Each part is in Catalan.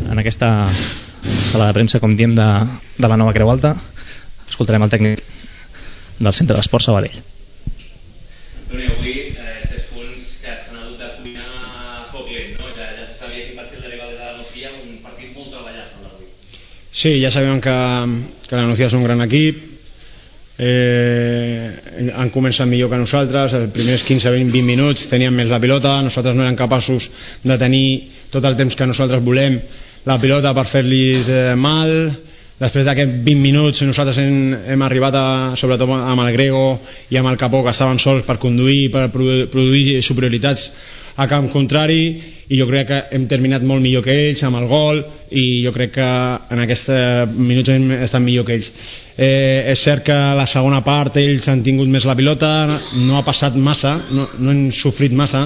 en aquesta sala de premsa, com diem, de la nova Creu Alta. Escoltarem el tècnic del Centre d'Esports Sabadell. Toni, avui 3 punts que s'han hagut de cuinar a foc lent, no? Ja se sabia quin partit l'arribada de la Nucía, un partit molt treballat el d'avui. Sí, ja sabíem que la Nucía és un gran equip. Han començat millor que nosaltres. Els primers 15-20 minuts tenien més la pilota, nosaltres no érem capaços de tenir tot el temps que nosaltres volem la pilota per fer-los mal. Després d'aquests 20 minuts nosaltres hem arribat sobretot amb el Grego i amb el Capó, que estaven sols per conduir, per produir superioritats a camp contrari, i jo crec que hem terminat molt millor que ells amb el gol, i jo crec que en aquests minuts hem estat millor que ells. És cert que a la segona part ells han tingut més la pilota, no ha passat massa, no hem sofrit massa,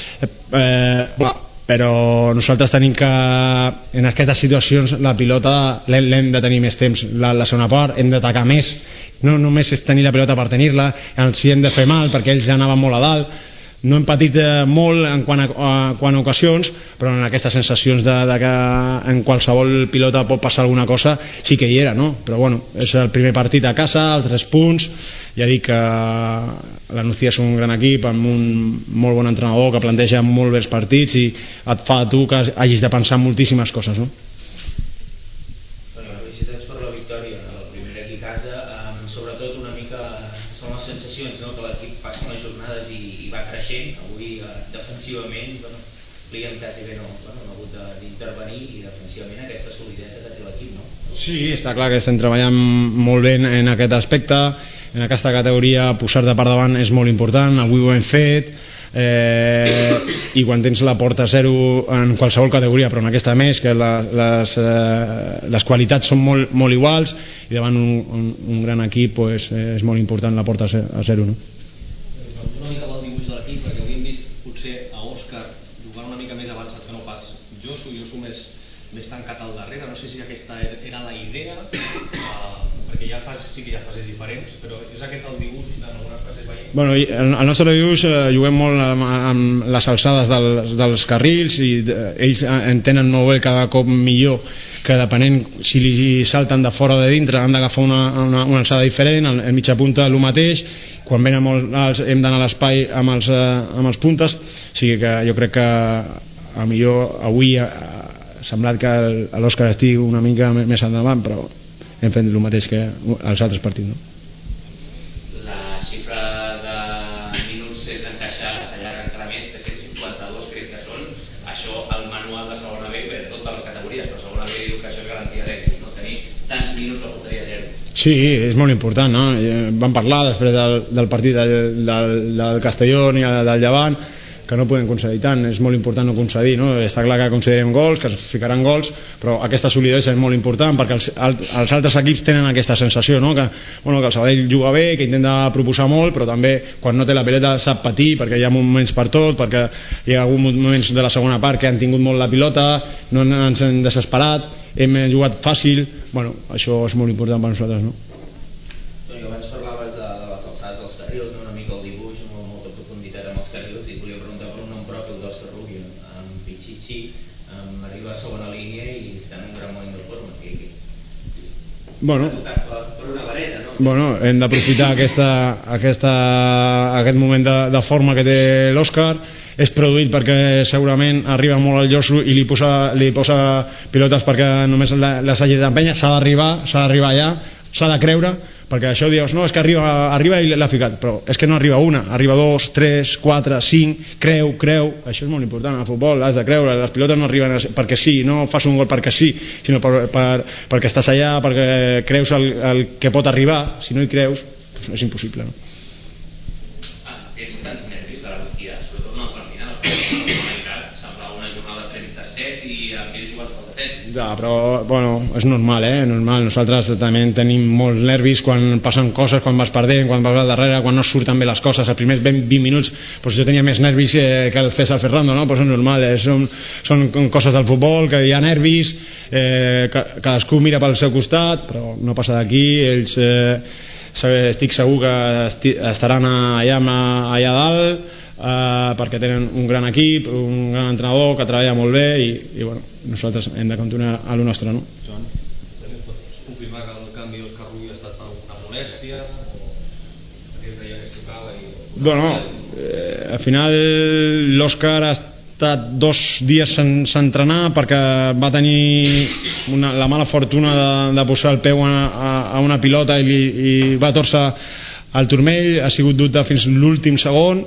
però nosaltres tenim que en aquestes situacions la pilota l'hem de tenir més temps. La segona part hem d'atacar més, no només és tenir la pilota per tenir-la, si hem de fer mal perquè ells ja anaven molt a dalt. No hem patit molt en quant a ocasions, però en aquestes sensacions de que en qualsevol pilota pot passar alguna cosa sí que hi era, no? Però bueno, és el primer partit a casa, els 3 punts. Ja dic que la Nucía és un gran equip amb un molt bon entrenador que planteja molt bé els partits i et fa a tu que hagis de pensar moltíssimes coses, no? Felicitats per la victòria, el primer aquí a casa. Sobretot una mica són les sensacions, no? Que l'equip passa les jornades i va creixent. Avui defensivament Liam quasi bé no ha hagut d'intervenir, i defensivament aquesta solidesa que té l'equip, no? Sí, està clar que estem treballant molt bé en aquest aspecte. En aquesta categoria posar-te per davant és molt important, avui ho hem fet, i quan tens la porta a zero en qualsevol categoria, però en aquesta més, que les qualitats són molt iguals, i davant un gran equip pues, és molt important la porta a zero, no? Una mica pel dibuix de l'equip, perquè avui hem vist potser a Òscar jugar una mica més avançat que no pas Josu més tancat al darrere. No sé si aquesta era la idea, perquè sí que hi ha fases diferents, però és aquest el dibuix en algunes fases veiem? Bueno, el nostre dibuix juguem molt amb les alçades dels carrils, i ells entenen molt bé cada cop millor que depenent si li salten de fora o de dintre han d'agafar una alçada diferent. El mitja punta el mateix, quan venen molt alts hem d'anar a l'espai amb els puntes. O sigui que jo crec que a millor avui ha semblat que l'Òscar estigui una mica més endavant, però hem fet el mateix que els altres partits, no? La xifra de minuts sense encaixar s'allarga encara més, 352 crec que són. Això al manual de segona B, de totes les categories, però segona B diu que això és garantia d'èxit, no? Tenir tants minuts a porteria zero. Sí, és molt important, no? Vam parlar després del partit del Castelló i del Llevant que no podem concedir tant, és molt important no concedir, no? Està clar que concedirem gols, que es ficaran gols, però aquesta solidesa és molt important perquè els altres equips tenen aquesta sensació, no? Que el Sabadell juga bé, que intenta proposar molt, però també quan no té la pilota sap patir, perquè hi ha moments per tot, perquè hi ha hagut moments de la segona part que han tingut molt la pilota, no ens hem desesperat, hem jugat fàcil. Bueno, això és molt important per nosaltres, no? Toni, abans parlaves de les alçades dels carrils, una mica el dibuix amb molta profunditat amb els carrils, i volia preguntar per un nom propi, el d'Òscar Rubio, amb Pichichi, arriba a segona línia i està en un gran moment de forma. Per una vareta, no? Bueno, hem d'aprofitar aquest moment de forma que té l'Òscar. És produït perquè segurament arriba molt al Josu i li posa pilotes perquè només les hagi d'empènyer. S'ha d'arribar allà, s'ha de creure, perquè això dius, no, és que arriba i l'ha ficat, però és que no arriba una, arriba 2, 3, 4, 5, creu, això és molt important al futbol, has de creure, les pilotes no arriben perquè sí, no fas un gol perquè sí, sinó perquè estàs allà, perquè creus el que pot arribar. Si no hi creus, és impossible, no? Tens tants nervis de la Nucía, sobretot en el part final, la meitat semblava una jornada 37 i aquells juguen al 37. Ja, però bueno, és normal, normal. Nosaltres també tenim molts nervis quan passen coses, quan vas perdent, quan vas al darrere, quan no surten bé les coses. Els primers 20 minuts pues jo tenia més nervis que el César Ferrando, no? Pues és normal, són coses del futbol, que hi ha nervis, cadascú mira pel seu costat, però no passa d'aquí. Ells estic segur que estaran allà dalt perquè tenen un gran equip, un gran entrenador que treballa molt bé i bueno, nosaltres hem de continuar a lo nostre, no? Joan, pots confirmar que el canvi d'Òscar Rubio ha estat per una molèstia o perquè creia que es tocava Bueno, al final l'Òscar ha estat 2 dies sense entrenar perquè va tenir la mala fortuna de posar el peu a una pilota i va torçar el turmell, ha sigut dubte fins l'últim segon.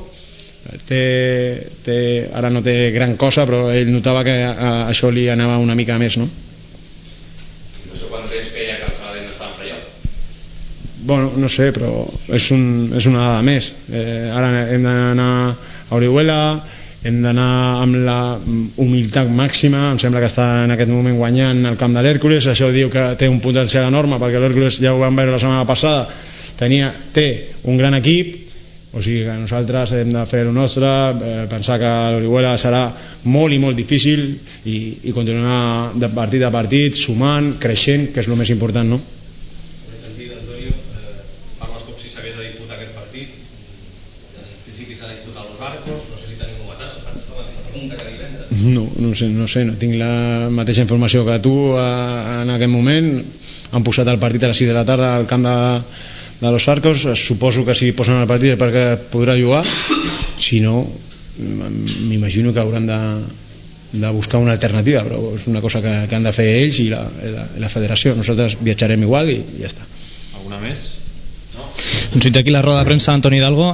Ara no té gran cosa, però ell notava que això li anava una mica més, no? No sé quant temps feia que el Sabadell no estava en playoff. Bueno, no sé, però és una dada més. Ara hem d'anar a Orihuela, hem d'anar amb la humilitat màxima. Em sembla que està en aquest moment guanyant el camp de l'Hèrcules. Això diu que té un potencial enorme, perquè l'Hèrcules, ja ho vam veure la setmana passada, té un gran equip. O sigui que nosaltres hem de fer el nostre, pensar que l'Orihuela serà molt i molt difícil i continuar de partit a partit, sumant, creixent, que és el més important, no? En aquest sentit, Antonio, parles com si s'hagués de disputar aquest partit. En principi s'ha de disputar a Los Arcos, no sé si tenim novetats, faig la mateixa pregunta que divendres. No sé, no tinc la mateixa informació que tu en aquest moment. Han posat el partit a les 6 de la tarda al camp de Los Arcos. Suposo que si posen el partit és perquè podrà jugar, si no m'imagino que hauran de buscar una alternativa, però és una cosa que han de fer ells i la federació. Nosaltres viatjarem igual i ja està. Alguna més? Ens aquí la roda de premsa d'Antoni Hidalgo.